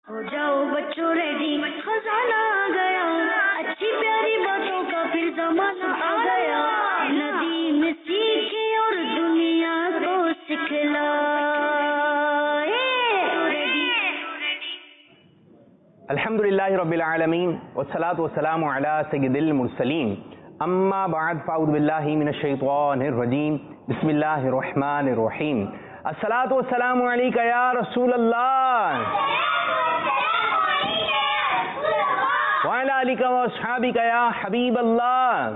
ہو جاؤ بچوں ریڈی، خزانہ آ گیا، اچھی پیاری باتوں کا پھر زمانہ آ گیا، ندی میں سیکھے اور دنیا کو سکھلائے۔ الحمدللہ رب العالمین والصلاة والسلام علی سید المرسلین، اما بعد فاعوذ باللہ من الشیطان الرجیم، بسم اللہ الرحمن الرحیم۔ الصلاة والسلام علیک یا رسول اللہ وعلی آلک و اصحابک یا حبیب اللہ،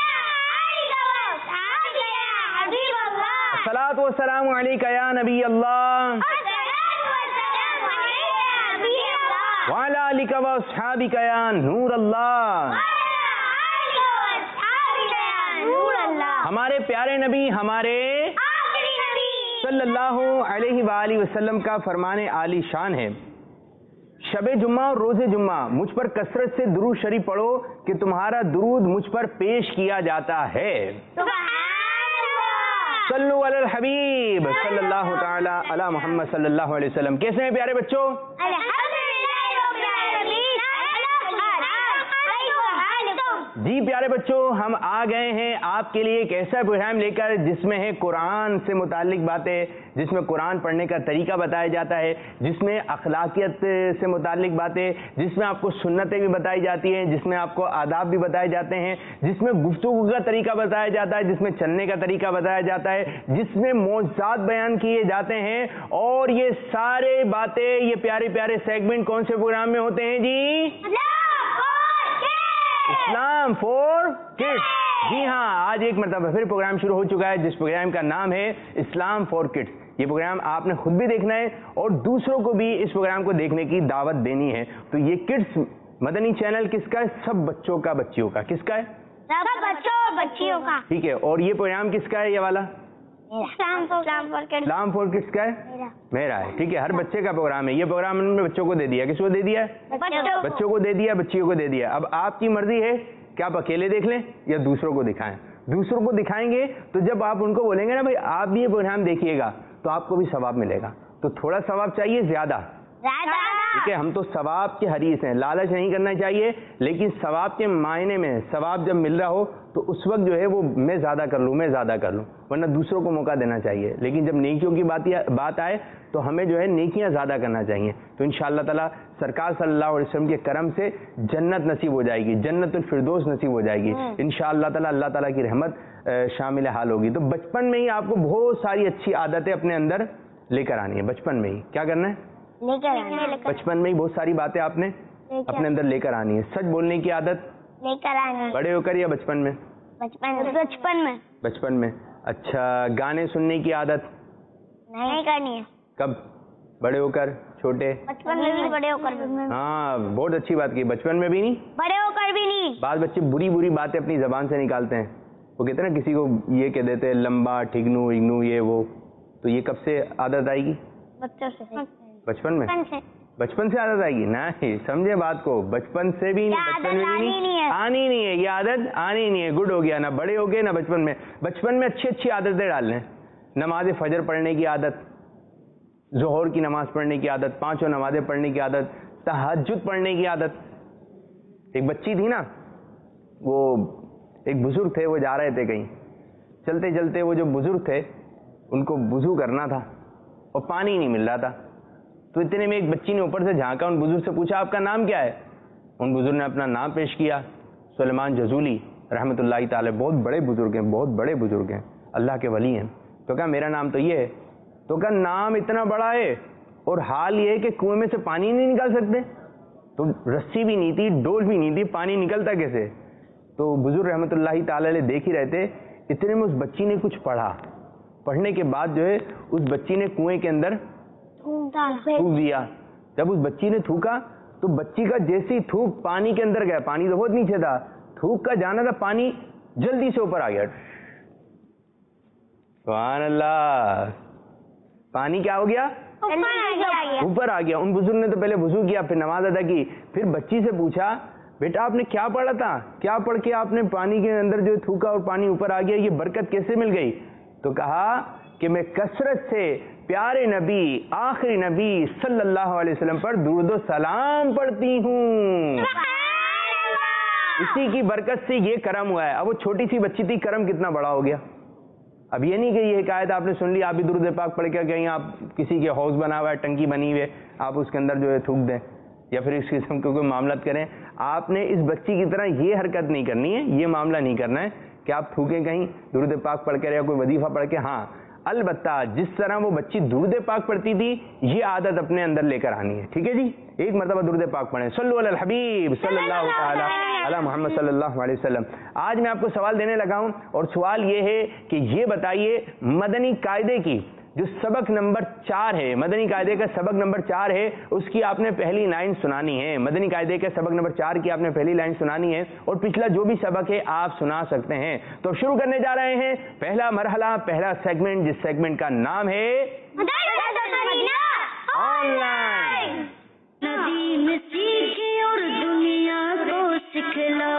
الصلاة والسلام علیک یا نبی اللہ وعلی آلک و اصحابک یا نور اللہ۔ ہمارے پیارے نبی، ہمارے صلی اللہ علیہ وآلہ وسلم کا فرمان عالی شان ہے، شب جمعہ اور روز جمعہ مجھ پر کثرت سے درود شریف پڑھو کہ تمہارا درود مجھ پر پیش کیا جاتا ہے۔ صلو علی الحبیب صلی اللہ تعالی علی محمد صلی اللہ علیہ وسلم۔ کیسے ہیں پیارے بچوں؟ جی پیارے بچوں، ہم آ گئے ہیں آپ کے لیے ایک ایسا پروگرام لے کر جس میں ہے قرآن سے متعلق باتیں، جس میں قرآن پڑھنے کا طریقہ بتایا جاتا ہے، جس میں اخلاقیت سے متعلق باتیں، جس میں آپ کو سنتیں بھی بتائی جاتی ہیں، جس میں آپ کو آداب بھی بتائے جاتے ہیں، جس میں گفتگو کا طریقہ بتایا جاتا ہے، جس میں چلنے کا طریقہ بتایا جاتا ہے، جس میں معجزات بیان کیے جاتے ہیں۔ اور یہ سارے باتیں، یہ پیارے پیارے سیگمنٹ کون سے پروگرام میں ہوتے ہیں جی؟ اسلام فور کڈس۔ جی ہاں، آج ایک مرتبہ پھر پروگرام شروع ہو چکا ہے جس پروگرام کا نام ہے اسلام فور کڈس۔ یہ پروگرام آپ نے خود بھی دیکھنا ہے اور دوسروں کو بھی اس پروگرام کو دیکھنے کی دعوت دینی ہے۔ تو یہ کڈس مدنی چینل کس کا ہے؟ سب بچوں کا، بچیوں کا۔ کس کا ہے؟ سب بچوں اور بچیوں کا۔ ٹھیک ہے، اور یہ پروگرام کس کا ہے؟ یہ والا اسلام فور کڈس کا ہے؟ میرا ہے۔ ٹھیک ہے، ہر بچے کا پروگرام ہے۔ یہ پروگرام انہوں نے بچوں کو دے دیا۔ کس کو دے دیا ہے؟ بچوں کو دے دیا، بچیوں کو دے دیا۔ اب آپ کی مرضی ہے کہ آپ اکیلے دیکھ لیں یا دوسروں کو دکھائیں۔ دوسروں کو دکھائیں گے تو جب آپ ان کو بولیں گے نا بھائی آپ بھی یہ پروگرام دیکھیے گا تو آپ کو بھی ثواب ملے گا۔ تو تھوڑا ثواب چاہیے، زیادہ؟ ٹھیک ہے، ہم تو ثواب کے حریص ہیں، لالچ نہیں کرنا چاہیے، لیکن ثواب کے معنی میں ثواب جب مل رہا ہو تو اس وقت جو ہے وہ میں زیادہ کر لوں، میں زیادہ کر لوں، ورنہ دوسروں کو موقع دینا چاہیے۔ لیکن جب نیکیوں کی بات آئے تو ہمیں جو ہے نیکیاں زیادہ کرنا چاہیے۔ تو انشاءاللہ تعالی سرکار صلی اللہ علیہ وسلم کے کرم سے جنت نصیب ہو جائے گی، جنت الفردوس نصیب ہو جائے گی انشاءاللہ تعالی، اللہ تعالیٰ کی رحمت شامل حال ہوگی۔ تو بچپن میں ہی آپ کو بہت ساری اچھی عادتیں اپنے اندر لے کر آنی ہے۔ بچپن میں ہی کیا کرنا ہے؟ بچپن میں ہی بہت ساری باتیں آپ نے اپنے اندر لے کر آنی ہے۔ سچ بولنے کی عادت لے کر آنی، بڑے ہو کر یا بچپن میں؟ بچپن میں۔ اچھا، گانے سننے کی عادت نہیں کرنی ہے۔ کب؟ بڑے ہو کر؟ چھوٹے؟ بچپن میں بھی، بڑے ہو کر بھی۔ ہاں، بہت اچھی بات کی، بچپن میں بھی نہیں، بڑے ہو کر بھی نہیں۔ بعض بچے بری بری باتیں اپنی زبان سے نکالتے ہیں، وہ کہتے ہیں نا کسی کو یہ کہہ دیتے ہیں لمبا، ٹھگنو، اگنو، یہ وہ، تو یہ کب سے عادت آئے گی؟ بچوں سے، بچپن میں؟ بچپن سے عادت آئے گی؟ نہیں، سمجھے بات کو، بچپن سے بھی نہیں، بچپن میں بھی نہیں، آنی نہیں ہے یہ عادت، آنی نہیں ہے۔ گڈ ہو گیا، نہ بڑے ہو گئے نہ بچپن میں۔ بچپن میں اچھی اچھی عادتیں ڈال لیں، نماز فجر پڑھنے کی عادت، ظہر کی نماز پڑھنے کی عادت، 5 نمازیں پڑھنے کی عادت، تہجد پڑھنے کی عادت۔ ایک بچی تھی نا، وہ ایک بزرگ تھے، وہ جا رہے تھے کہیں، چلتے چلتے وہ جو بزرگ تھے ان کو وضو کرنا تھا اور پانی نہیں مل رہا تھا، تو اتنے میں ایک بچی نے اوپر سے جھانکا، ان بزرگ سے پوچھا آپ کا نام کیا ہے؟ ان بزرگ نے اپنا نام پیش کیا، سلیمان جزولی رحمۃ اللہ تعالی، بہت بڑے بزرگ ہیں، بہت بڑے بزرگ ہیں، اللہ کے ولی ہیں۔ تو کہا میرا نام تو یہ ہے۔ تو کہا نام اتنا بڑا ہے اور حال یہ ہے کہ کنویں میں سے پانی نہیں نکال سکتے؟ تو رسی بھی نہیں تھی، ڈول بھی نہیں تھی، پانی نکلتا کیسے؟ تو بزرگ رحمۃ اللہ تعالی دیکھ ہی رہتے، اتنے میں اس بچی نے کچھ پڑھا، پڑھنے کے بعد جو ہے اس بچی نے کنویں کے اندر تھوک دیا۔ جب اس بچی نے تھوکا تو بچی کا جیسے ہی تھوک پانی کے اندر گیا، پانی تو بہت نیچے تھا، تھوک کا جانا تھا، پانی جلدی سے اوپر آ گیا۔ سبحان اللہ، پانی کیا ہو گیا؟ اوپر آ گیا۔ ان بزرگ نے تو پہلے وضو کیا، پھر نماز ادا کی، پھر بچی سے پوچھا بیٹا آپ نے کیا پڑھا تھا، کیا پڑھ کے آپ نے پانی کے اندر جو تھوکا اور پانی اوپر آ گیا، یہ برکت کیسے مل گئی؟ تو کہا کہ میں کثرت سے پیارے نبی آخری نبی صلی اللہ علیہ وسلم پر درود و سلام پڑھتی ہوں. اسی کی برکت سے یہ کرم ہوا ہے. اب وہ چھوٹی سی بچی تھی, کرم کتنا بڑا ہو گیا. اب یہ نہیں کہ یہ حکایت آپ نے سن لی, آپ بھی درود پاک پڑھ کے کہیں آپ کسی کے ہاؤس بنا ہوا ہے, ٹنکی بنی ہوئی ہے, آپ اس کے اندر جو ہے تھوک دیں یا پھر اس قسم کے کوئی معاملات کریں. آپ نے اس بچی کی طرح یہ حرکت نہیں کرنی ہے, یہ معاملہ نہیں کرنا ہے کہ آپ تھوکیں کہیں درود پاک پڑھ کر یا کوئی وظیفہ پڑھ کے. ہاں البتہ جس طرح وہ بچی درود پاک پڑھتی تھی یہ عادت اپنے اندر لے کر آنی ہے. ٹھیک ہے جی, ایک مرتبہ درود پاک پڑھیں. صلو علی الحبیب صلی اللہ تعالی علی محمد صلی اللہ علیہ وسلم. آج میں آپ کو سوال دینے لگا ہوں اور سوال یہ ہے کہ یہ بتائیے مدنی قاعدے کی جو سبق نمبر 4 ہے, مدنی قاعدے کا سبق نمبر 4 ہے, اس کی آپ نے پہلی لائن سنانی ہے. مدنی قاعدے کے سبق نمبر 4 کی آپ نے پہلی لائن سنانی ہے اور پچھلا جو بھی سبق ہے آپ سنا سکتے ہیں. تو شروع کرنے جا رہے ہیں پہلا مرحلہ, پہلا سیگمنٹ, جس سیگمنٹ کا نام ہے آن لائن. ندیم سیکھے اور دنیا کو سکھلائے.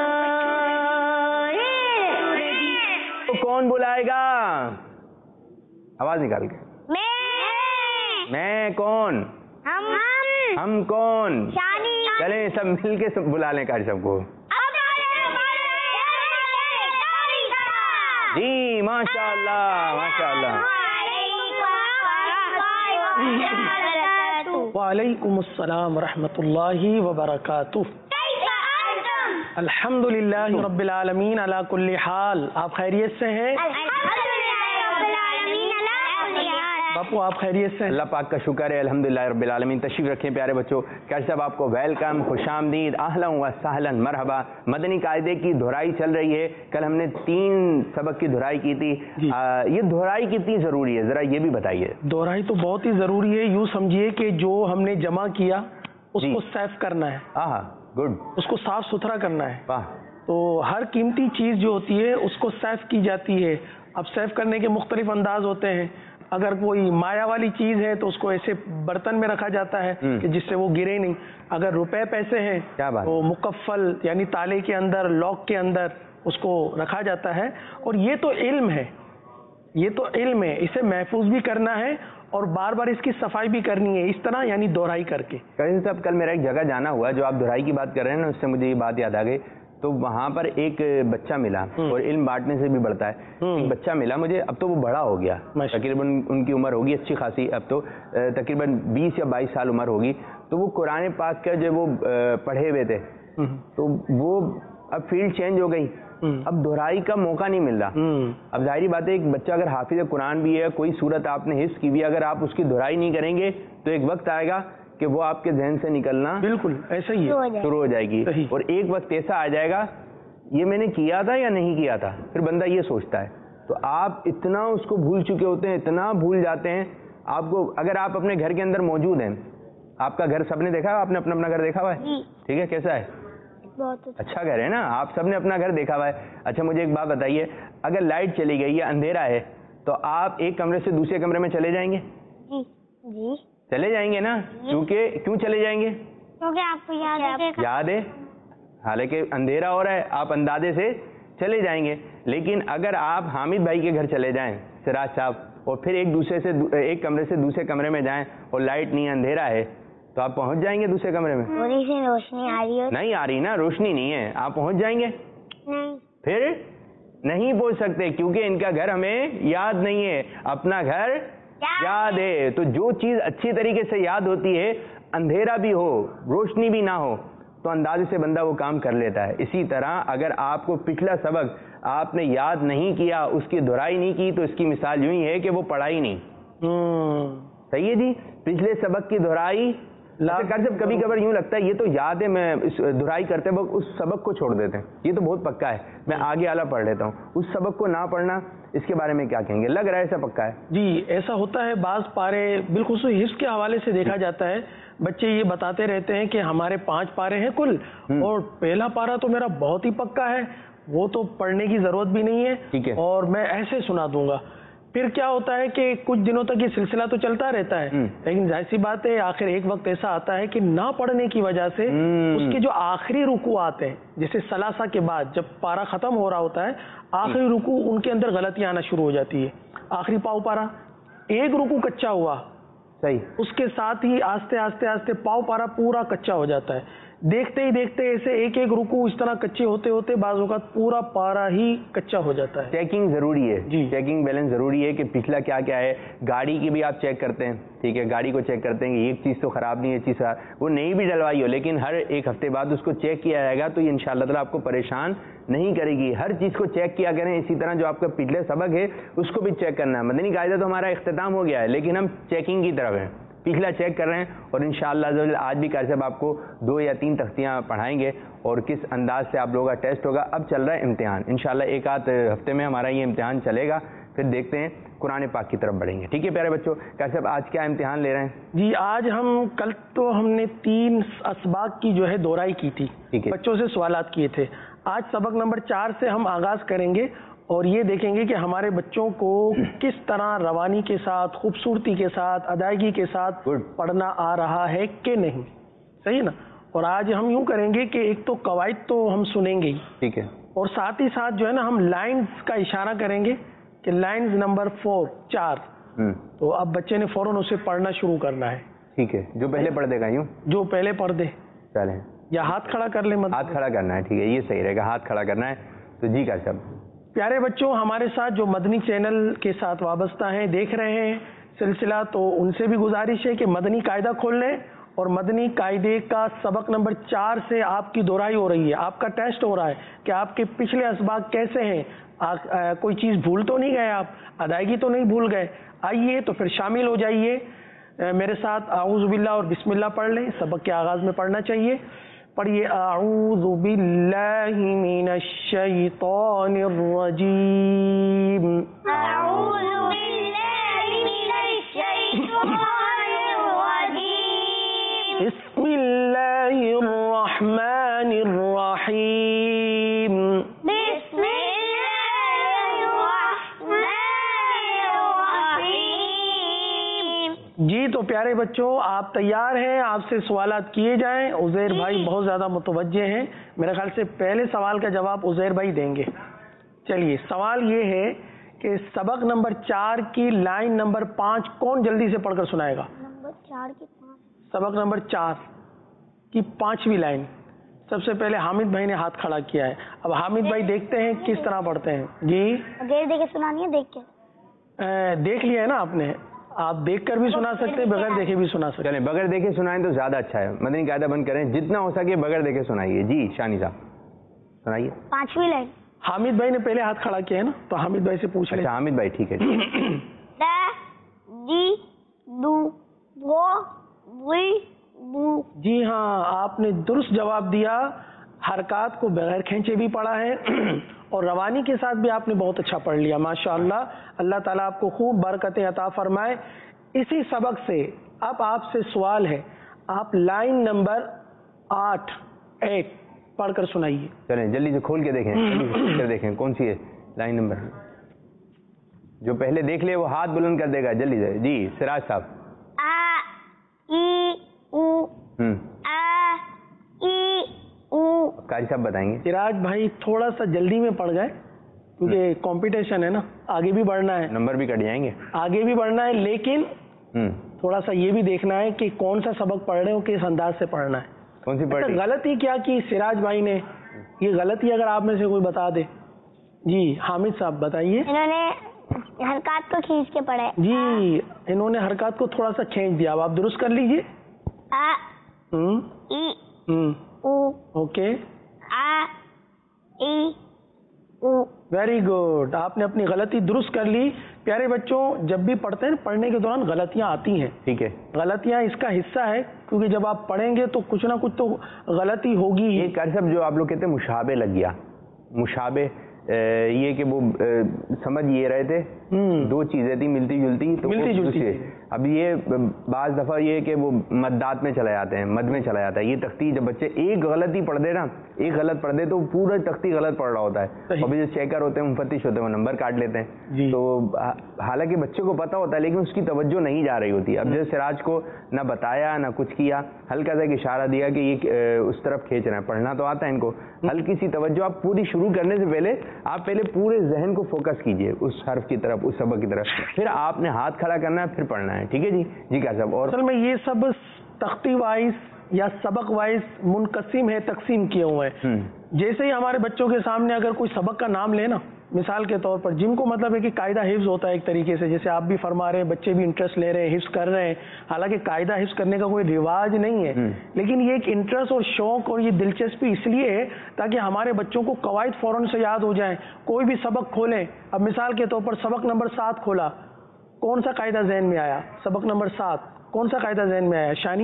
تو کون بلائے گا؟ آواز نکال کے. میں کون؟ ہم کون؟ چلیں سب مل کے سب بلا لیں کاری سب کو. جی ماشاء اللہ ماشاء اللہ. وعلیکم السلام ورحمۃ اللہ وبرکاتہ. الحمدللہ رب العالمین علی کل حال. آپ خیریت سے ہیں؟ باپو آپ خیریت سے؟ اللہ پاک کا شکر ہے, الحمدللہ رب العالمین. تشریف رکھیں پیارے بچوں. کیسے صاحب آپ کو ویلکم, خوش آمدید, اہلا و سہلا, مرحبا. مدنی قاعدے کی دہرائی چل رہی ہے. کل ہم نے 3 سبق کی دہرائی کی تھی. یہ دہرائی کتنی ضروری ہے ذرا یہ بھی بتائیے. دہرائی تو بہت ہی ضروری ہے. یوں سمجھیے کہ جو ہم نے جمع کیا اس کو سیف کرنا ہے. ہاں گڈ. اس کو صاف ستھرا کرنا ہے. واہ. تو ہر قیمتی چیز جو ہوتی ہے اس کو سیف کی جاتی ہے. اب سیف کرنے کے مختلف انداز ہوتے ہیں. اگر کوئی مایا والی چیز ہے تو اس کو ایسے برتن میں رکھا جاتا ہے کہ جس سے وہ گرے نہیں. اگر روپے پیسے ہیں تو مکفل یعنی تالے کے اندر, لاک کے اندر اس کو رکھا جاتا ہے. اور یہ تو علم ہے, یہ تو علم ہے, اسے محفوظ بھی کرنا ہے اور بار بار اس کی صفائی بھی کرنی ہے, اس طرح یعنی دہرائی کر کے. صاحب کل میرا ایک جگہ جانا ہوا, جو آپ دہرائی کی بات کر رہے ہیں نا, اس سے مجھے یہ بات یاد آ گئی. تو وہاں پر ایک بچہ ملا, اور علم بانٹنے سے بھی بڑھتا ہے. ایک بچہ ملا مجھے, اب تو وہ بڑا ہو گیا, تقریباً ان کی عمر ہوگی اچھی خاصی, اب تو تقریباً 20 یا 22 سال عمر ہوگی. تو وہ قرآن پاک کا جو وہ پڑھے ہوئے تھے, تو وہ اب فیلڈ چینج ہو گئی, اب دہرائی کا موقع نہیں مل رہا. اب ظاہری بات ہے ایک بچہ اگر حافظ قرآن بھی ہے, کوئی صورت آپ نے حفظ کی ہوئی, اگر آپ اس کی دہرائی نہیں کریں گے تو ایک وقت آئے گا کہ وہ آپ کے ذہن سے نکلنا بالکل ایسا ہی شروع ہو جائے گی. اور ایک وقت ایسا آ جائے گا یہ میں نے کیا تھا یا نہیں کیا تھا, پھر بندہ یہ سوچتا ہے. تو آپ اتنا اس کو بھول چکے ہوتے ہیں, اتنا بھول جاتے ہیں. آپ کو اگر آپ اپنے گھر کے اندر موجود ہیں, آپ کا گھر سب نے دیکھا ہے, آپ نے اپنا اپنا گھر دیکھا ہوا ہے, ٹھیک ہے, کیسا ہے؟ بہت اچھا گھر ہے نا, آپ سب نے اپنا گھر دیکھا ہوا ہے. اچھا مجھے ایک بات بتائیے, اگر لائٹ چلی گئی یا اندھیرا ہے تو آپ ایک کمرے سے دوسرے کمرے میں چلے جائیں گے؟ جی چلے جائیں گے نا, کیونکہ کیوں چلے جائیں گے؟ کیونکہ آپ کو یاد ہے, حالانکہ اندھیرا ہو رہا ہے, آپ اندازے سے چلے جائیں گے. لیکن اگر آپ حامد بھائی کے گھر چلے جائیں, سراج صاحب, اور پھر ایک کمرے سے دوسرے کمرے میں جائیں اور لائٹ نہیں, اندھیرا ہے, تو آپ پہنچ جائیں گے دوسرے کمرے میں؟ تھوڑی سی روشنی آ رہی ہے. نہیں آ رہی نا, روشنی نہیں ہے, آپ پہنچ جائیں گے؟ نہیں. پھر نہیں پہنچ سکتے کیونکہ ان کا گھر ہمیں یاد نہیں ہے, اپنا گھر یاد ہے. تو جو چیز اچھی طریقے سے یاد ہوتی ہے, اندھیرا بھی ہو روشنی بھی نہ ہو, تو اندازے سے بندہ وہ کام کر لیتا ہے. اسی طرح اگر آپ کو پچھلا سبق آپ نے یاد نہیں کیا, اس کی دہرائی نہیں کی, تو اس کی مثال یوں ہی ہے کہ وہ پڑھا ہی نہیں. صحیح ہے جی, پچھلے سبق کی دہرائی کبھی کبھی یوں لگتا ہے یہ تو یاد ہے, میں دہرائی کرتے وقت اس سبق کو چھوڑ دیتے ہیں, یہ تو بہت پکا ہے, میں آگے اعلیٰ پڑھ لیتا ہوں. اس سبق کو نہ پڑھنا, اس کے بارے میں کیا کہیں گے؟ لگ رہا ہے ایسا پکا ہے. جی ایسا ہوتا ہے, بعض پارے بالخصوص حفظ کے حوالے سے دیکھا جاتا ہے, بچے یہ بتاتے رہتے ہیں کہ ہمارے 5 پارے ہیں کل, اور پہلا پارا تو میرا بہت ہی پکا ہے, وہ تو پڑھنے کی ضرورت بھی نہیں ہے, اور میں ایسے سنا دوں گا. پھر کیا ہوتا ہے کہ کچھ دنوں تک یہ سلسلہ تو چلتا رہتا ہے, لیکن ظاہر سی بات ہے آخر ایک وقت ایسا آتا ہے کہ نہ پڑھنے کی وجہ سے اس کے جو آخری رکوعات ہیں, جیسے ثلاثہ کے بعد جب پارا ختم ہو رہا ہوتا ہے, آخری رکوع ان کے اندر غلطیاں آنا شروع ہو جاتی ہے. آخری پاؤ پارا एक रुकू कच्चा हुआ, सही, उसके साथ ही आस्ते आस्ते आस्ते पाव पारा पूरा कच्चा हो जाता है। देखते ही देखते ऐसे एक एक रुकू इस तरह कच्चे होते होते बाज़ औक़ात पूरा पारा ही कच्चा हो जाता है। चेकिंग ज़रूरी है जी, चेकिंग बैलेंस ज़रूरी है कि पिछला क्या क्या है। गाड़ी की भी आप चेक करते हैं, ठीक है, गाड़ी को चेक करते हैं कि एक चीज़ तो ख़राब नहीं है, चीज़ वो नई भी डलवाई हो, लेकिन हर एक हफ्ते बाद उसको चेक किया जाएगा, तो ये इंशाअल्लाह ताला आपको परेशान नहीं करेगी। हर चीज़ को चेक किया करें। इसी तरह जो आपका पिछले सबक है उसको भी चेक करना है। मदनी कायदा तो हमारा इख्तिताम हो गया है, लेकिन हम चेकिंग की तरफ हैं, पिछला चेक कर रहे हैं। और इंशाअल्लाह आज भी कारी साहब आपको 2 या 3 तख्तियाँ पढ़ाएंगे और किस अंदाज से आप लोगों का टेस्ट होगा। अब चल रहा है इम्तिहान, इंशाअल्लाह एक आध हफ्ते में हमारा ये इम्तिहान चलेगा, फिर देखते हैं कुरान पाक की तरफ बढ़ेंगे। ठीक है प्यारे बच्चों, कारी साहब आज क्या इम्तिहान ले रहे हैं? जी आज हम कल तो हमने 3 असबाक की जो है दोहराई की थी, बच्चों से सवालात किए थे। आज सबक नंबर 4 से हम आगाज़ करेंगे और ये देखेंगे कि हमारे बच्चों को किस तरह रवानी के साथ, खूबसूरती के साथ, अदायगी के साथ पढ़ना आ रहा है कि नहीं। सही ना। और आज हम यूँ करेंगे कि एक तो कवायद तो हम सुनेंगे ही, ठीक है, और साथ ही साथ जो है ना हम लाइन्स का इशारा करेंगे कि लाइन्स नंबर 4 तो अब बच्चे ने फौरन उसे पढ़ना शुरू करना है। ठीक है, जो पहले पढ़ देगा, यूँ जो पहले पढ़ दे, चलें, या हाथ खड़ा कर ले, मतलब हाथ खड़ा करना है, ठीक है, ये सही रहेगा, हाथ खड़ा करना है। तो जी कारी साहब। प्यारे बच्चों, हमारे साथ जो मदनी चैनल के साथ वाबस्ता हैं, देख रहे हैं सिलसिला, तो उनसे भी गुजारिश है कि मदनी कायदा खोल लें और मदनी कायदे का सबक नंबर 4 से आपकी दोहराई हो रही है, आपका टेस्ट हो रहा है कि आपके पिछले असबाक कैसे हैं, कोई चीज़ भूल तो नहीं गए, आप अदायगी तो नहीं भूल गए। आइए तो फिर शामिल हो जाइए मेरे साथ। आऊज़ु बिल्लाह और बिस्मिल्लाह पढ़ लें, सबक के आगाज़ में पढ़ना चाहिए। पढ़िए, अऊज़ु बिल्लाहि मिनश शैतानिर रजीम, अऊज़ु बिल्लाहि मिनश शैतानिर रजीम, बिस्मिल्लाहिर रहमानिर रहीम, बिस्मिल्लाहिर रहमानिर रहीम। जी तो प्यारे बच्चों, आप तैयार हैं? आपसे सवालात किए जाएं। उज़ैर भाई बहुत ज़्यादा मुतवज्जे हैं, मेरे ख्याल से पहले सवाल का जवाब उज़ैर भाई देंगे। चलिए, सवाल ये है कि सबक नंबर 4 की लाइन नंबर 5 कौन जल्दी से पढ़कर सुनाएगा? नंबर 4 की 5, सबक नंबर 4 की 5वीं लाइन। सबसे पहले हामिद भाई ने हाथ खड़ा किया है। अब हामिद भाई देखते हैं किस तरह पढ़ते हैं। जी बगैर देखे सुनानी है, देख के? देख लिया है ना आपने, आप देखकर भी सुना सकते हैं, बगैर देखे भी सुना सकते हैं। चलें, बगैर देखे सुनाएं तो ज़्यादा अच्छा है। मदनी कायदा बंद करें, जितना हो सके बगैर देखे सुनाइए। जी शानी साहब सुनाइए 5वीं लाइन। हामिद भाई ने पहले हाथ खड़ा किया है ना, तो हामिद भाई से पूछ लें। अच्छा हामिद भाई, ठीक है। द, जी, दू, वो, वी, बू। जी हाँ, आपने दुरुस्त जवाब दिया। हरकत को बगैर खींचे भी पढ़ा है और रवानी के साथ भी आपने बहुत अच्छा पढ़ लिया, माशाअल्लाह। अल्लाह ताला आपको खूब बरकतें अता फरमाए। इसी सबक से अब आपसे सवाल है, आप लाइन नंबर 8 पढ़कर सुनाइए। चलें जल्दी से खोल के देखें, जल्दी से खोल कर देखें कौन सी है लाइन नंबर। जो पहले देख ले वो हाथ बुलंद कर देगा, जल्दी से। जी सिराज साहब। आ, ई, उ, आ, ई, उ। कारी साहब बताएंगे। सिराज भाई थोड़ा सा जल्दी में पढ़ गए क्योंकि कंपटीशन है ना, आगे भी बढ़ना है, नंबर भी कट जाएंगे, आगे भी बढ़ना है, लेकिन थोड़ा सा ये भी देखना है कि कौन सा सबक पढ़ रहे हो, किस अंदाज से पढ़ना है। कौन सी पढ़? गलती क्या की सिराज भाई ने, ये गलती अगर आप में से कोई बता दे। जी हामिद साहब बताइए। इन्होंने हरकत को खींच के पढ़े। जी इन्होंने हरकत को थोड़ा सा खींच दिया, अब आप दुरुस्त कर लीजिए। आ, ई, उ, ओके, आ, ई, उ। वेरी गुड, आपने अपनी गलती दुरुस्त कर ली। प्यारे बच्चों, जब भी पढ़ते हैं पढ़ने के दौरान गलतियां आती हैं, ठीक है, गलतियां इसका हिस्सा है, क्योंकि जब आप पढ़ेंगे तो कुछ ना कुछ तो गलती होगी ही। एक सब जो आप लोग कहते हैं मुशाबे लग गया, मुशाबे ये कि वो समझ ये रहे थे, दो चीजें थी मिलती जुलती, तो मिलती जुलती اب یہ بعض دفعہ یہ کہ وہ مدات میں چلے جاتے ہیں، مد میں چلا جاتا ہے یہ تختی. جب بچے ایک غلطی پڑھ دے نا، ایک غلط پڑھ دے تو پورا تختی غلط پڑھ رہا ہوتا ہے. ابھی جو چیکر ہوتے ہیں، مفتش ہوتے ہیں، وہ نمبر کاٹ لیتے ہیں. تو حالانکہ بچے کو پتا ہوتا ہے لیکن اس کی توجہ نہیں جا رہی ہوتی. اب جیسے سراج کو نہ بتایا نہ کچھ کیا، ہلکا سا ایک اشارہ دیا کہ یہ اس طرف کھینچ رہا ہے، پڑھنا تو آتا ہے ان کو. ہلکی سی توجہ آپ پوری شروع کرنے سے پہلے آپ پہلے پورے ذہن کو فوکس کیجئے اس حرف کی طرف، اس سبق کی طرف، پھر آپ نے ہاتھ کھڑا کرنا ہے، پھر پڑھنا ہے. ٹھیک ہے جی؟ جی کیا صاحب؟ اور اصل میں یہ سب تختی وائز یا سبق وائز منقسم ہے، تقسیم کیے ہوئے ہیں. جیسے ہی ہمارے بچوں کے سامنے اگر کوئی سبق کا نام لے نا، مثال کے طور پر جن کو مطلب ہے کہ قاعدہ حفظ ہوتا ہے ایک طریقے سے، جیسے آپ بھی فرما رہے ہیں بچے بھی انٹرسٹ لے رہے ہیں، حفظ کر رہے ہیں، حالانکہ قاعدہ حفظ کرنے کا کوئی رواج نہیں ہے، لیکن یہ ایک انٹرسٹ اور شوق اور یہ دلچسپی اس لیے ہے تاکہ ہمارے بچوں کو قواعد فوراً سے یاد ہو جائیں. کوئی بھی سبق کھولیں، اب مثال کے طور پر سبق نمبر 7 کھولا، کون سا قاعدہ ذہن میں آیا؟ سبق نمبر 7 کون سا قاعدہ ذہن میں آیا شانی؟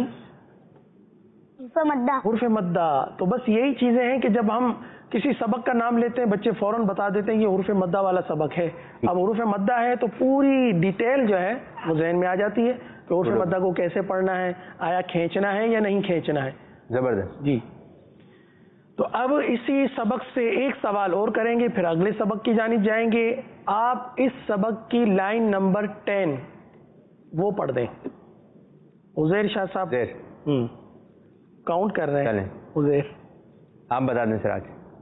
حرف مدہ. تو بس یہی چیزیں ہیں کہ جب ہم کسی سبق کا نام لیتے ہیں بچے فوراً بتا دیتے ہیں یہ حرف مدہ والا سبق ہے. اب حرف مدہ ہے تو پوری ڈیٹیل جو ہے وہ ذہن میں آ جاتی ہے کہ حرف مدہ کو کیسے پڑھنا ہے، آیا کھینچنا ہے یا نہیں کھینچنا ہے. زبردست جی. تو اب اسی سبق سے ایک سوال اور کریں گے، پھر اگلے سبق کی جانب جائیں گے. آپ اس سبق کی لائن نمبر 10 وہ پڑھ دیں. عزیر شاہ صاحب کاؤنٹ کر رہے ہیں. عزیر آپ بتا دیں سراج.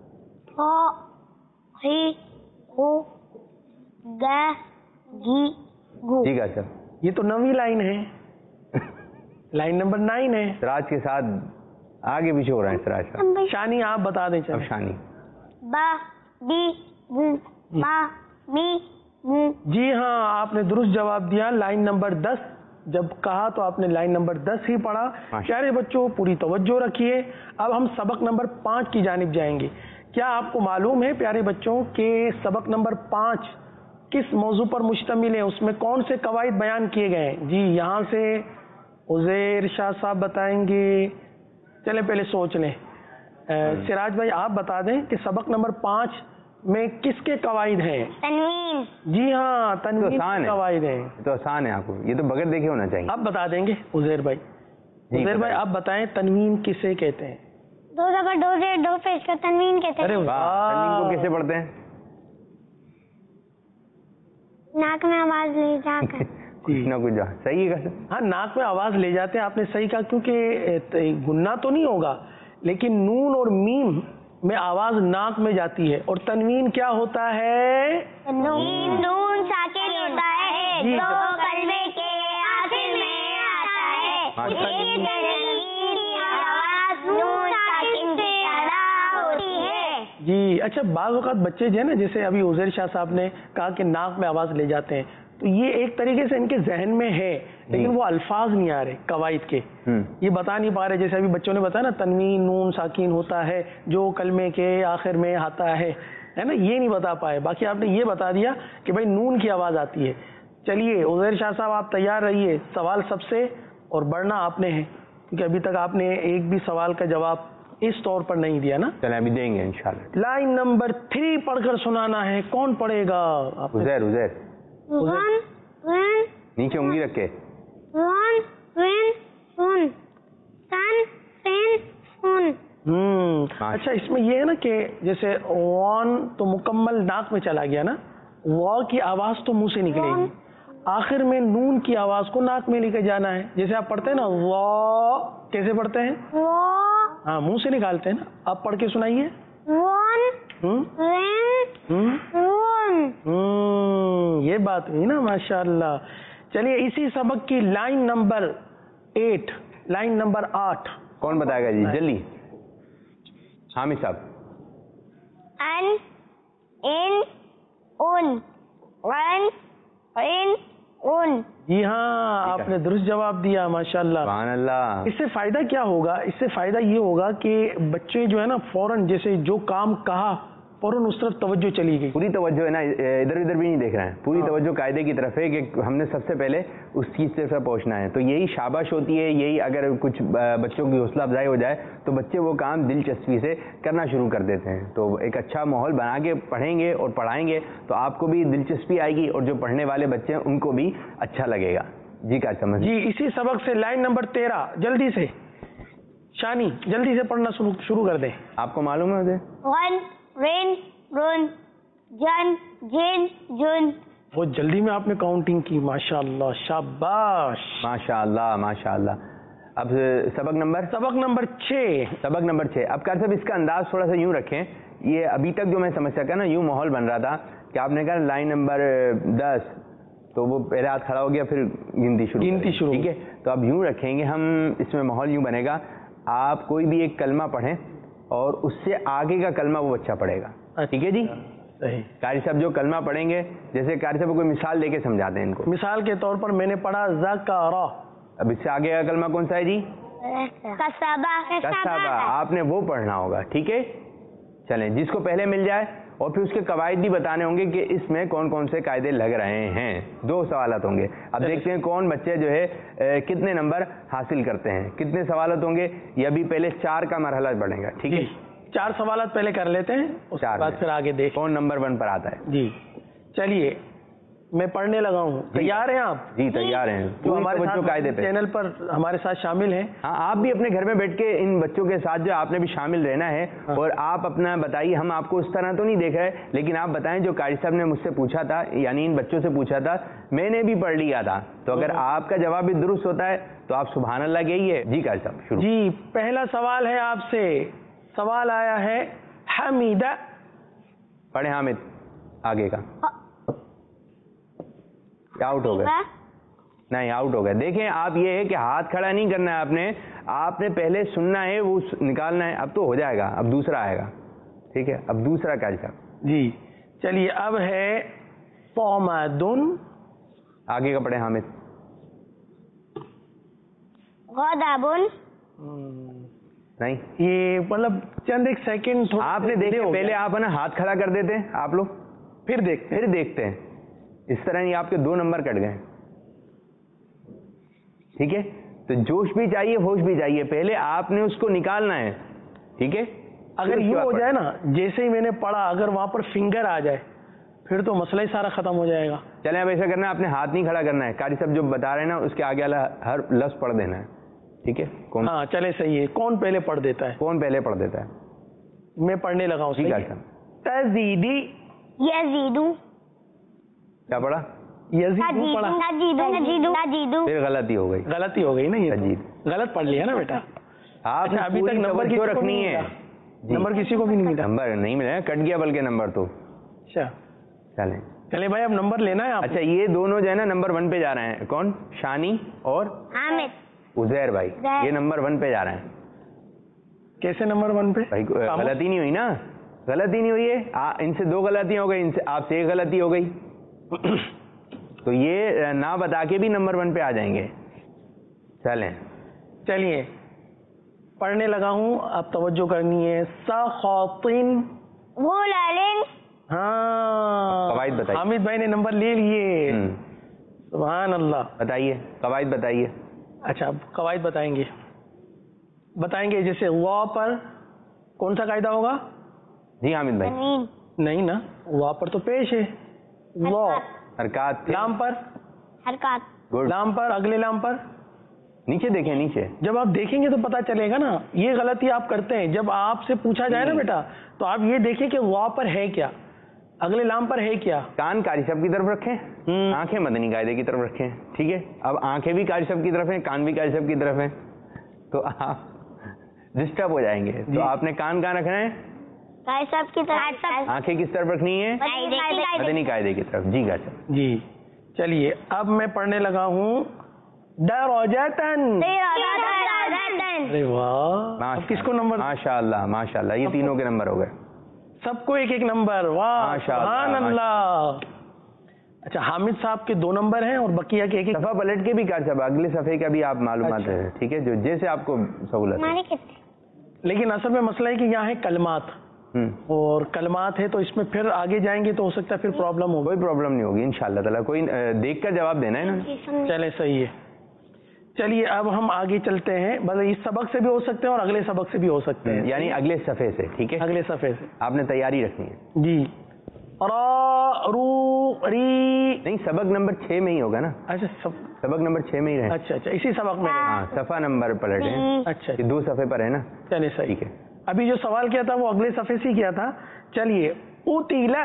ٹھیک ہے سر، یہ تو 9ویں لائن ہے، لائن نمبر 9 ہے. سراج کے ساتھ آگے پیچھے ہو رہے ہیں سراج صاحب. شانی آپ بتا دیں. اب شانی. با بی بو ما می مو. جی ہاں، آپ نے درست جواب دیا. لائن نمبر 10 جب کہا تو آپ نے لائن نمبر 10 ہی پڑھا. پیارے بچوں پوری توجہ رکھیے. اب ہم سبق نمبر 5 کی جانب جائیں گے. کیا آپ کو معلوم ہے پیارے بچوں کہ سبق نمبر 5 کس موضوع پر مشتمل ہے؟ اس میں کون سے قواعد بیان کیے گئے ہیں؟ جی یہاں سے عزیر شاہ صاحب بتائیں گے. چلیں پہلے سوچ لیں. سراج بھائی آپ بتا دیں کہ سبق نمبر 5 میں کس کے قواعد ہیں؟ تنوین. جی ہاں، تنوین کے قواعد ہیں. تو آسان ہے، آپ کو یہ تو بغیر دیکھے ہونا چاہیے. آپ بتا دیں گے عزیر بھائی. عزیر بھائی آپ بتائیں تنوین کسے کہتے ہیں؟ 2 زبر 2 زیر 2 پیش کا تنوین کہتے ہیں. ارے تنوین کو کیسے پڑھتے ہیں؟ ناک میں آواز لے جا کر. کچھ نہ کچھ صحیح ہے. ہاں ناک میں آواز لے جاتے ہیں، آپ نے صحیح کہا، کیونکہ گننا تو نہیں ہوگا لیکن نون اور میم میں آواز ناک میں جاتی ہے. اور تنوین کیا ہوتا ہے؟ نون ساکن ہوتا ہے جو کلمے کے آخر میں آتا ہے. یہ تنوین کی آواز نون ساکن سے ادا ہوتی ہے. جی اچھا، بعض اوقات بچے جو ہے نا، جیسے ابھی عزیر شاہ صاحب نے کہا کہ ناک میں آواز لے جاتے ہیں، تو یہ ایک طریقے سے ان کے ذہن میں ہے لیکن وہ الفاظ نہیں آ رہے قواعد کے، یہ بتا نہیں پا رہے. جیسے ابھی بچوں نے بتایا نا تنوین نون ساکین ہوتا ہے جو کلمے کے آخر میں آتا ہے نا، یہ نہیں بتا پائے. باقی آپ نے یہ بتا دیا کہ بھائی نون کی آواز آتی ہے. چلیے عزیر شاہ صاحب آپ تیار رہیے. سوال سب سے اور بڑھنا آپ نے ہے، کیونکہ ابھی تک آپ نے ایک بھی سوال کا جواب اس طور پر نہیں دیا نا. چلیں ابھی دیں گے انشاءاللہ. لائن نمبر 3 پڑھ کر سنانا ہے. کون پڑھے گا؟ عزیر. ون نیچے انگلی رکھ کے. ون ون سن سن سن سن. اچھا اس میں یہ ہے نا کہ جیسے وان تو مکمل ناک میں چلا گیا نا، وا کی آواز تو منہ سے نکلے گی، آخر میں نون کی آواز کو ناک میں لے کے جانا ہے. جیسے آپ پڑھتے ہیں نا وا، کیسے پڑھتے ہیں؟ ہاں منہ سے نکالتے ہیں نا. آپ پڑھ کے سنائیے. یہ بات ہوئی نا، ماشاءاللہ. چلیے اسی سبق کی لائن نمبر 8 لائن نمبر 8 کون بتائے گا جی جلدی؟ حامد صاحب. ان ان ان ون ان ان. جی ہاں آپ نے درست جواب دیا، ماشاءاللہ. سبحان اللہ. اس سے فائدہ کیا ہوگا؟ اس سے فائدہ یہ ہوگا کہ بچے جو ہے نا فوراً جیسے جو کام کہا فوراً اس طرف توجہ چلی گئی. پوری توجہ ہے نا، ادھر ادھر بھی نہیں دیکھ رہے ہیں، پوری توجہ قاعدے کی طرف ہے کہ ہم نے سب سے پہلے اس چیز سے پہنچنا ہے. تو یہی شاباش ہوتی ہے. یہی اگر کچھ بچوں کی حوصلہ افزائی ہو جائے تو بچے وہ کام دلچسپی سے کرنا شروع کر دیتے ہیں. تو ایک اچھا ماحول بنا کے پڑھیں گے اور پڑھائیں گے تو آپ کو بھی دلچسپی آئے گی اور جو پڑھنے والے بچے ہیں ان کو بھی اچھا لگے گا. جی کیا سمجھ جی اسی سبق سے لائن نمبر 13 جلدی سے شانی جلدی سے پڑھنا شروع کر دیں. آپ کو معلوم ہے مجھے؟ ون رین رون جن جن جن. بہت جلدی میں آپ نے کاؤنٹنگ کی, ماشاء اللہ, شاباش. ماشاء اللہ ماشاء اللہ. اب سبق نمبر 6. سبق نمبر 6. اب کر صاحب اس کا انداز تھوڑا سا یوں رکھیں, یہ ابھی تک جو میں سمجھ سکا نا یوں ماحول بن رہا تھا کہ آپ نے کہا لائن نمبر 10 تو وہ پہلے ہاتھ کھڑا ہو گیا پھر گنتی شروع, ٹھیک ہے. تو اب یوں رکھیں گے ہم, اس میں ماحول یوں بنے گا, آپ کوئی بھی ایک کلمہ پڑھیں اور اس سے آگے کا کلمہ وہ بچہ پڑھے گا, ٹھیک ہے جی. صحیح. قاری صاحب جو کلمہ پڑھیں گے, جیسے قاری صاحب کوئی مثال دے کے سمجھا دیں ان کو. مثال کے طور پر میں نے پڑھا ذکر. اب اس سے آگے کا کلمہ کون سا ہے جی؟ کسبہ. کسبہ. آپ نے وہ پڑھنا ہوگا, ٹھیک ہے. چلیں, جس کو پہلے مل جائے, اور پھر اس کے قواعد بھی بتانے ہوں گے کہ اس میں کون کون سے قاعدے لگ رہے ہیں. 2 سوالات ہوں گے. اب دیکھتے ہیں کون بچے جو ہے کتنے نمبر حاصل کرتے ہیں. کتنے سوالات ہوں گے, یہ ابھی پہلے 4 کا مرحلہ پڑھیں گا, ٹھیک ہے. 4 سوالات پہلے کر لیتے ہیں, اس کے بعد پھر آگے دیکھ کون نمبر 1 پر آتا ہے. جی چلیے میں پڑھنے لگا ہوں. تیار ہیں آپ؟ جی تیار ہیں. جو ہمارے قاعدے چینل پر ہمارے ساتھ شامل ہیں. ہاں, آپ بھی اپنے گھر میں بیٹھ کے ان بچوں کے ساتھ جو آپ نے بھی شامل رہنا ہے, اور آپ اپنا بتائیے. ہم آپ کو اس طرح تو نہیں دیکھ رہے, لیکن آپ بتائیں جو قاری صاحب نے مجھ سے پوچھا تھا, یعنی ان بچوں سے پوچھا تھا, میں نے بھی پڑھ لیا تھا. تو اگر آپ کا جواب بھی درست ہوتا ہے تو آپ سبحان اللہ کہیے. جی قاری صاحب شروع. جی پہلا سوال ہے آپ سے. سوال آیا ہے حمیدہ. پڑھیں حامد آگے کا. آؤٹ ہو گئے. نہیں آؤٹ ہو گئے. دیکھیں آپ, یہ ہے کہ ہاتھ کھڑا نہیں کرنا ہے آپ نے پہلے سننا ہے, وہ نکالنا ہے. اب تو ہو جائے گا, اب دوسرا آئے گا, ٹھیک ہے. اب دوسرا قاری صاحب. جی چلیے اب ہے صمدن. آگے کا پڑھیں حامد. غضبن. نہیں, یہ مطلب چند ایک سیکنڈ آپ نے دیکھے پہلے آپ ہے نا ہاتھ کھڑا کر دیتے ہیں آپ لوگ, پھر دیکھتے ہیں. اس طرح ہی آپ کے 2 نمبر کٹ گئے, ٹھیک ہے. تو جوش بھی چاہیے, ہوش بھی چاہیے. پہلے آپ نے اس کو نکالنا ہے, ٹھیک ہے. اگر یہ ہو جائے نا جیسے ہی میں نے پڑھا, اگر وہاں پر فنگر آ جائے پھر تو مسئلہ ہی سارا ختم ہو جائے گا. چلیں اب ایسا کرنا ہے, آپ نے ہاتھ نہیں کھڑا کرنا ہے. قاری صاحب جو بتا رہے ہیں نا اس کے آگے والا ہر لفظ پڑھ دینا ہے, ٹھیک ہے. کون؟ ہاں چلے صحیح ہے. کون پہلے پڑھ دیتا ہے؟ کون پہلے پڑھ دیتا ہے؟ میں پڑھنے لگا ہوں. قاری صاحب. تزیدی. یزیدو. کیا پڑھا؟ یزیدو پڑھا. نجیدو. پھر غلطی ہو گئی. غلطی ہو گئی نا, یہ تجید. غلط پڑھ لیا نا بیٹا. آپ نے ابھی تک نمبر کیوں رکھنی ہے؟ نمبر کسی کو بھی نہیں ملا. نمبر نہیں ملا, کٹ گیا بلکہ نمبر تو. اچھا چلیں بھائی اب نمبر لینا ہے آپ. اچھا یہ دونوں جو ہے نا نمبر 1 پہ جا رہے ہیں. کون؟ شانی اور حامد. عزیر بھائی, یہ نمبر 1 پہ جا رہے ہیں. کیسے نمبر 1 پہ؟ بھائی غلطی نہیں ہوئی نا, غلطی نہیں ہوئی ہے. ان سے 2 غلطیاں ہو گئی, ان سے آپ سے 1 غلطی ہو گئی. تو یہ نہ بتا کے بھی نمبر 1 پہ آ جائیں گے. چلیے پڑھنے لگا ہوں, آپ توجہ کرنی ہے. سخاطن. ہاں قواعد بتائیے. حامد بھائی نے نمبر لے لیے. سبحان اللہ. بتائیے قواعد بتائیے. اچھا اب قواعد بتائیں گے. جیسے وا پر کون سا قاعدہ ہوگا؟ جی حامد بھائی. نہیں نا, وا پر تو پیش ہے. وا حرکات. لام پر حرکات. لام پر, اگلے لام پر نیچے دیکھیں, نیچے. جب آپ دیکھیں گے تو پتا چلے گا نا. یہ غلطی آپ کرتے ہیں. جب آپ سے پوچھا جائے نا بیٹا تو آپ یہ دیکھیں کہ وا پر ہے کیا, اگلے لام پر ہے کیا. کان قاری صاحب کی طرف رکھیں, آنکھیں مدنی قاعدے کی طرف رکھیں, ٹھیک ہے. اب آنکھیں بھی قاری صاحب کی طرف ہیں, کان بھی قاری صاحب کی طرف ہیں, تو آپ ڈسٹرب ہو جائیں گے. تو آپ نے کان کہاں رکھنا ہے؟ قاری صاحب کی طرف. آنکھیں کس طرف رکھنی ہے؟ مدنی قاعدے کی طرف. جی قاری صاحب. جی چلیے اب میں پڑھنے لگا ہوں. درجتن. ارے واہ, کس کو نمبر؟ ماشاء اللہ ماشاء اللہ, یہ تینوں کے نمبر ہو گئے. سب کو 1 نمبر. واہ سبحان اللہ. اچھا حامد صاحب کے 2 نمبر ہیں اور بقیہ کے 1. صفحہ پلٹ کے بھی قاری صاحب اگلے صفحے کا بھی آپ معلومات ہیں, ٹھیک ہے, جو جیسے آپ کو سہولت ہے. لیکن اصل میں مسئلہ ہے کہ یہاں ہے کلمات, اور کلمات ہے تو اس میں پھر آگے جائیں گے تو ہو سکتا ہے پھر پرابلم ہو. کوئی پرابلم نہیں ہوگی انشاءاللہ تعالیٰ. کوئی دیکھ کر جواب دینا ہے نا. چلے صحیح ہے. چلیے اب ہم آگے چلتے ہیں. بس اس سبق سے بھی ہو سکتے ہیں اور اگلے سبق سے بھی ہو سکتے ہیں, یعنی اگلے صفحے سے, ٹھیک ہے, اگلے صفحے سے آپ نے تیاری رکھنی ہے. جی را رو ری. نہیں سبق نمبر 6 میں ہی ہوگا نا. اچھا سبق نمبر 6 میں ہی رہے. اچھا اسی سبق میں. ہاں صفحہ نمبر پلٹیں. اچھا یہ 2 صفحے پر ہے نا. چلیے صحیح. ٹھیک ہے. ابھی جو سوال کیا تھا وہ اگلے صفحے سے کیا تھا. چلیے اوتیلا.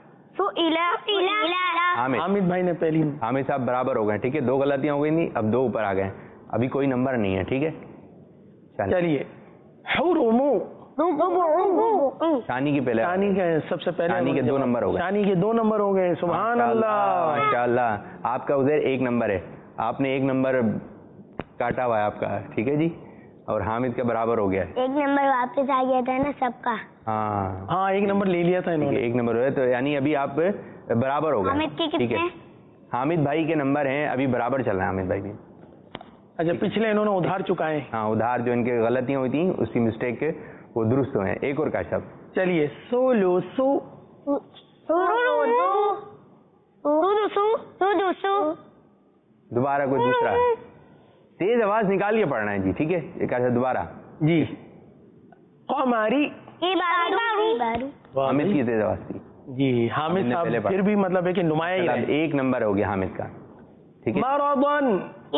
حامد بھائی نے پہلی. حامد صاحب برابر ہو گئے. ٹھیک ہے 2 غلطیاں ہو گئی تھیں, اب 2 اوپر آ گئے. ابھی کوئی نمبر نہیں ہے. ٹھیک ہے چلیے حرمو. شانی کی پہلے. شانی کا سب سے پہلے. شانی کے 2 نمبر ہو گئے. شانی کے 2 نمبر ہو گئے. سبحان اللہ. ماشاءاللہ. آپ کا عزیر 1 نمبر ہے. آپ نے 1 نمبر کاٹا ہوا ہے آپ کا. ٹھیک ہے جی. اور حامد کا برابر ہو گیا ہے. 1 نمبر واپس آ گیا تھا نا سب کا. ہاں 1 نمبر لے لیا تھا انہوں نے. 1 نمبر ہوا ہے تو یعنی ابھی آپ برابر ہو گئے. حامد کے ٹھیک ہے. حامد بھائی کے نمبر ہیں ابھی برابر چل رہا ہے. حامد بھائی بھی. اچھا پچھلے انہوں نے ادھار چکائے. ہاں ادھار جو ان کے غلطیاں ہوئی تھیں اس کی مسٹیک کے وہ درست ہوئے ہیں. ایک اور کاشف. چلیے سولو سو. دوبارہ کوئی دوسرا ہے. تیز آواز نکال کے پڑھنا ہے جی. ٹھیک ہے یہ کاشف دوبارہ. جی قمری. حامد کی تیز آواز تھی. جی حامد صاحب پھر بھی مطلب ہے کہ نمایاں ہی رہے. 1 نمبر ہو گیا حامد کا. ٹھیک ہے. مرضن.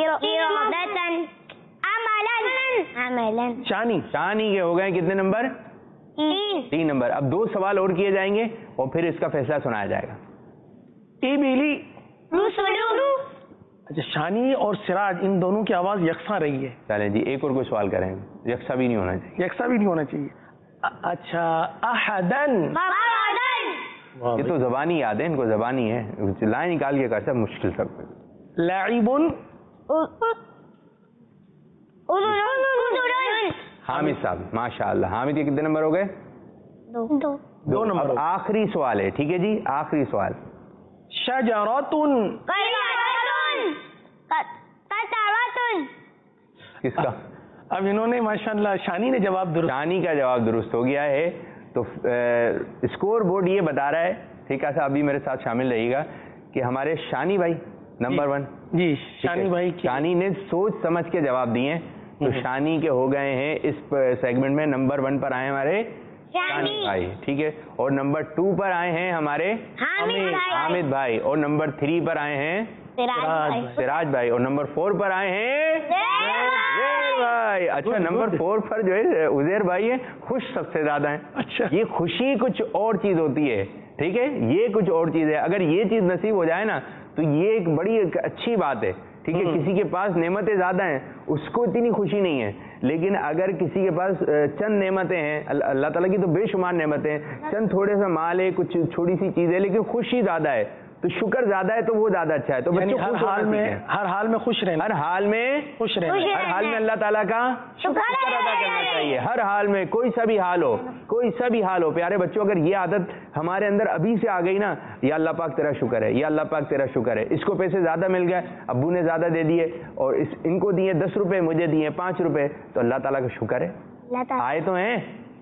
شانی. شانی کے ہو گئے کتنے نمبر؟ 3 نمبر. اب 2 سوال اور کیے جائیں گے اور پھر اس کا فیصلہ سنایا جائے گا. ایبلی. اچھا شانی اور سراج ان دونوں کی آواز یکساں رہی ہے. چلیں جی ایک اور کوئی سوال کریں. یکساں بھی نہیں ہونا چاہیے. یکساں بھی نہیں ہونا چاہیے. اچھا احدن. یہ تو زبانی یاد ہے ان کو. زبانی ہے. لائن نکال کے کر سب مشکل سب. لاعبن. حامد صاحب ماشاء اللہ. حامد کے کتنے نمبر ہو گئے؟ 2 نمبر. اب آخری سوال ہے. ٹھیک ہے جی آخری سوال. شجرتن. کس کا؟ اب انہوں نے ماشاءاللہ شانی نے جواب درست. شانی کا جواب درست ہو گیا ہے. تو اسکور بورڈ یہ بتا رہا ہے. ٹھیک ہے صاحب ابھی میرے ساتھ شامل رہیے گا کہ ہمارے شانی بھائی نمبر 1. جی شانی بھائی. شانی نے سوچ سمجھ کے جواب دیے ہیں تو شانی کے ہو گئے ہیں اس سیگمنٹ میں. نمبر 1 پر آئے ہمارے شانی بھائی. ٹھیک ہے. اور نمبر 2 پر آئے ہیں ہمارے حامد بھائی. اور نمبر 3 پر آئے ہیں سراج بھائی. اور نمبر 4 پر آئے ہیں زیر بھائی. اچھا نمبر 4 پر جو ہے عزیر بھائی ہیں. خوش سب سے زیادہ ہیں. اچھا یہ خوشی کچھ اور چیز ہوتی ہے. ٹھیک ہے یہ کچھ اور چیز ہے. اگر یہ چیز نصیب ہو جائے نا تو یہ ایک بڑی اچھی بات ہے. ٹھیک ہے. کسی کے پاس نعمتیں زیادہ ہیں اس کو اتنی خوشی نہیں ہے. لیکن اگر کسی کے پاس چند نعمتیں ہیں, اللہ تعالیٰ کی تو بے شمار نعمتیں ہیں, چند تھوڑے سا مال ہے, کچھ چھوٹی سی چیز ہے, لیکن خوشی زیادہ ہے تو شکر زیادہ ہے تو وہ زیادہ اچھا ہے. تو یعنی ہر حال میں خوش رہنا. ہر حال میں خوش رہنا. ہر حال میں اللہ تعالیٰ کا شکر ادا کرنا چاہیے. ہر حال میں کوئی سا بھی حال ہو, کوئی سا بھی حال ہو. پیارے بچوں اگر یہ عادت ہمارے اندر ابھی سے آ گئی نا, یا اللہ پاک تیرا شکر ہے, یا اللہ پاک تیرا شکر ہے. اس کو پیسے زیادہ مل گئے, ابو نے زیادہ دے دیے اور ان کو دیے 10 روپے, مجھے دیے 5 روپے, تو اللہ تعالیٰ کا شکر ہے. آئے تو ہیں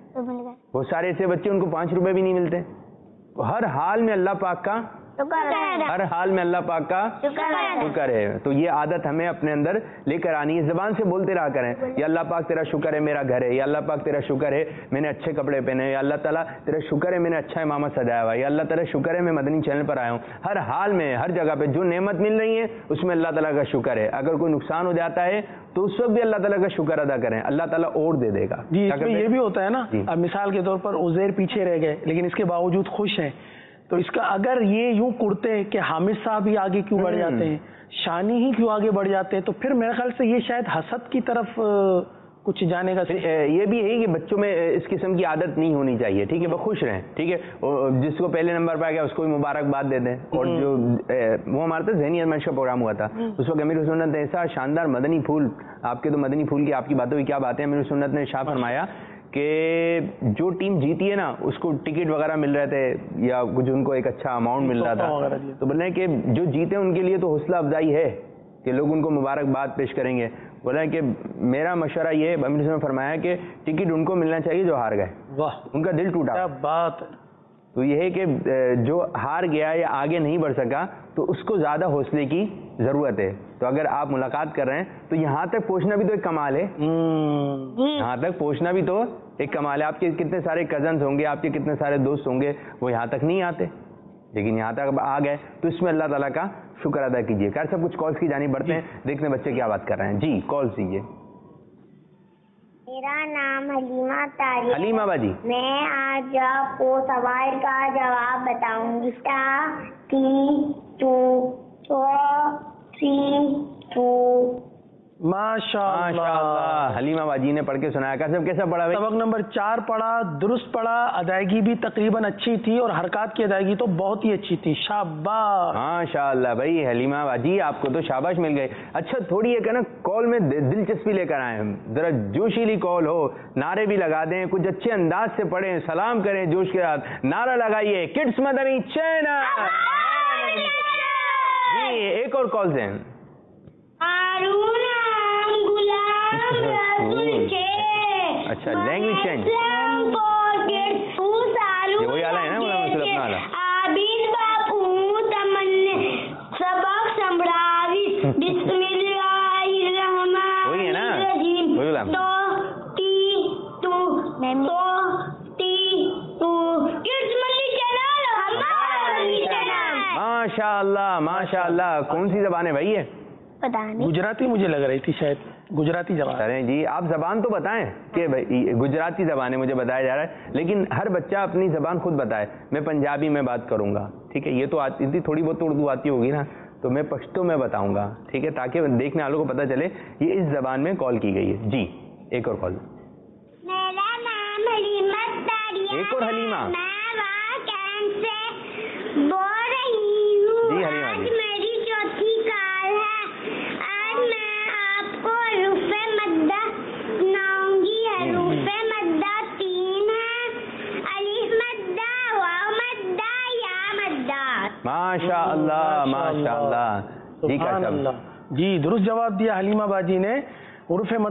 بہت سارے ایسے بچے ان کو 5 روپے بھی نہیں ملتے. ہر حال میں اللہ پاک کا ہر حال میں اللہ پاک کا شکر ہے. تو یہ عادت ہمیں اپنے اندر لے کر آنی ہے. زبان سے بولتے رہا کریں, یا اللہ پاک تیرا شکر ہے میرا گھر ہے, یا اللہ پاک تیرا شکر ہے میں نے اچھے کپڑے پہنے, یا اللہ تعالیٰ تیرا شکر ہے میں نے اچھا امامت سجایا ہوا, یا اللہ تعالیٰ شکر ہے میں مدنی چینل پر آیا ہوں. ہر حال میں ہر جگہ پہ جو نعمت مل رہی ہے اس میں اللہ تعالیٰ کا شکر ہے. اگر کوئی نقصان ہو جاتا ہے تو اس وقت بھی اللہ تعالیٰ کا شکر ادا کریں, اللہ تعالیٰ اور دے دے گا. جی اس میں یہ بھی ہوتا ہے نا, اب مثال کے طور پر عزیر پیچھے رہ گئے لیکن اس کے باوجود خوش ہیں, تو اس کا اگر یہ یوں کرتے کہ حامد صاحب ہی آگے کیوں بڑھ جاتے ہیں, شانی ہی کیوں آگے بڑھ جاتے ہیں, تو پھر میرے خیال سے یہ شاید حسد کی طرف کچھ جانے کا. یہ بھی ہے کہ بچوں میں اس قسم کی عادت نہیں ہونی چاہیے. ٹھیک ہے وہ خوش رہیں. ٹھیک ہے جس کو پہلے نمبر پہ آ گیا اس کو بھی مبارکباد دے دیں. اور جو وہ ہمارا تھا ذہنی ازمائش کا پروگرام ہوا تھا اس وقت امیر سنت نے ایسا شاندار مدنی پھول, آپ کے تو مدنی پھول کی آپ کی باتوں کی کیا باتیں, امیر سنت نے ارشاد فرمایا کہ جو ٹیم جیتی ہے نا اس کو ٹکٹ وغیرہ مل رہے تھے یا کچھ ان کو ایک اچھا اماؤنٹ مل رہا تھا. تو بولے کہ جو جیتے ان کے لیے تو حوصلہ افزائی ہے کہ لوگ ان کو مبارکباد پیش کریں گے. بولے کہ میرا مشورہ یہ امیر نے فرمایا کہ ٹکٹ ان کو ملنا چاہیے جو ہار گئے. واہ ان کا دل ٹوٹا. کیا بات. تو یہ ہے کہ جو ہار گیا یا آگے نہیں بڑھ سکا تو اس کو زیادہ حوصلے کی ضرورت ہے. تو اگر آپ ملاقات کر رہے ہیں تو یہاں تک پہنچنا بھی تو ایک کمال ہے. یہاں تک پہنچنا بھی تو ایک کمال ہے. آپ کے کتنے سارے کزنز ہوں گے, آپ کے کتنے سارے دوست ہوں گے, وہ یہاں تک نہیں آتے. لیکن یہاں تک آ گئے تو اس میں اللہ تعالیٰ کا شکر ادا کیجیے. خیر سب کچھ کالس کی جانب بڑھتے ہیں, دیکھتے ہیں بچے کیا بات کر رہے ہیں. جی کالس دیجیے. میرا نام حلیمہ طاہر. حلیمہ باجی, میں آج آپ کو سوال کا جواب بتاؤں گی. 3 2 4 3 2. ماشاء ماشاء اللہ. اللہ, حلیمہ باجی نے پڑھ کے سنایا. کیسا کیسا پڑھا بھائی؟ سبق نمبر 4 پڑھا, درست پڑھا, ادائیگی بھی تقریباً اچھی تھی اور حرکات کی ادائیگی تو بہت ہی اچھی تھی. شاباش. ماشاء اللہ بھائی حلیمہ باجی آپ کو تو شاباش مل گئی. اچھا تھوڑی ایک ہے نا کال میں دلچسپی لے کر آئے ہیں, ذرا جوشیلی کال ہو, نعرے بھی لگا دیں, کچھ اچھے انداز سے پڑھیں, سلام کریں جوش کے ساتھ, نعرہ لگائیے کڈس مدنی چینل. جی ایک اور کال دیں. اچھا لینگویج چینج, یہ وہی آلہ ہے نا مسئلہ اپنا آلہ. وہی ہے نا, ماشاء اللہ ماشاء اللہ. کون سی زبان ہے بھائی یہ؟ پتہ نہیں. گجراتی مجھے لگ رہی تھی, شاید گجراتی زبان. ارے جی آپ زبان تو بتائیں کہ گجراتی زبان ہے مجھے بتایا جا رہا ہے, لیکن ہر بچہ اپنی زبان خود بتائے. میں پنجابی میں بات کروں گا, ٹھیک ہے, یہ تو آتی تھوڑی بہت اردو آتی ہوگی نا, تو میں پشتو میں بتاؤں گا, ٹھیک ہے, تاکہ دیکھنے والوں کو پتہ چلے یہ اس زبان میں کال کی گئی ہے. جی ایک اور کال. میرا نام حلیمہ طاہر. ایک اور حلیمہ. میں واقعات سے بول رہی ہوں. جی حلیمہ آج جی. میری چوتھی کال ہے. آج میں آپ کو حروف مدہ سناؤں گی. حروف مدہ 3 ہیں. الف مدہ, واو مدہ, یا مدہ. ماشاء اللہ ماشاء اللہ. جی سبحان کیا اللہ. جی درست جواب دیا حلیمہ باجی نے. حروف